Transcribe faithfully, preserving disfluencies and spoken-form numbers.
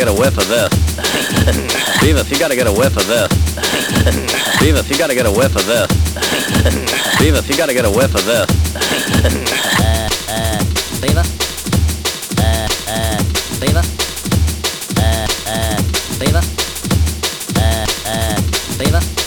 get a whiff of this. Beavis, you gotta get a whiff of this. Beavis, you gotta get a whiff of this. Beavis, you gotta get a whiff of this. Uh, uh, Beavis? Uh, uh, Beavis? Uh, uh, Beavis? Uh, uh, Beavis?